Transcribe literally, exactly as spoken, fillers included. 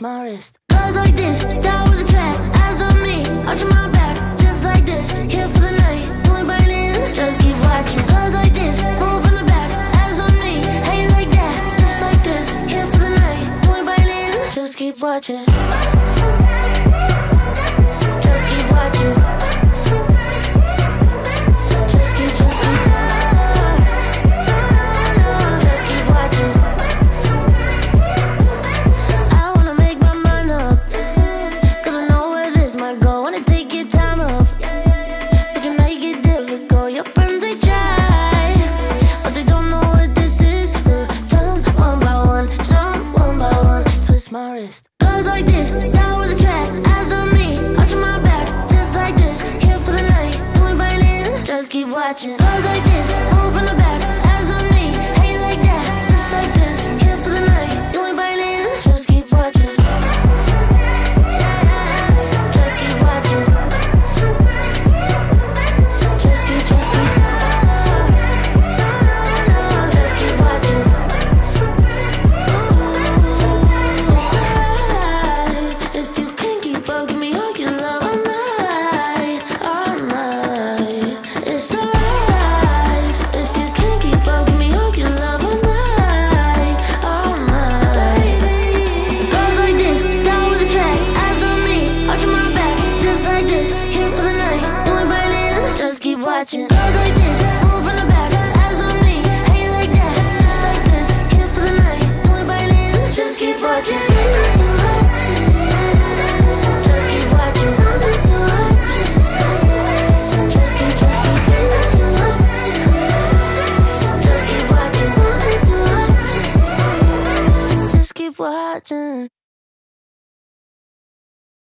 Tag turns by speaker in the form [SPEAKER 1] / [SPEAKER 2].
[SPEAKER 1] my wrist. Goes like this, start with a track, eyes on me, arching my back, just like this, here for the night, doing burning, just keep watching. Goes like this, move from the back, eyes on me, how you like that, just like this, here for the night, doing burning, just keep watching. Just keep watching. Just keep, just keep. Just keep watching. I wanna make my mind up, cause I know where this might go. Wanna take your time up, but you make it difficult. Your friends, they try, but they don't know what this is. So tell them one by one, show them one by one. Twist my wrist. Goes like this, start with a track, eyes on me, arching my back, just like this, here for the night, doing burning, just keep watching. Goes like this, move from the back, eyes on me, how you like that, just like this, here for the night, doing burning, just keep watching. Just keep watching. Just keep, just keep. Just keep watching. It's alright if you can't keep up, give me all your love all night, all night. It's alright if you can't keep up, give me all your love all night, all night. Goes like this, start with a track, eyes on me, arching my back, just like this, here for the night, doing burning, just keep watching. Goes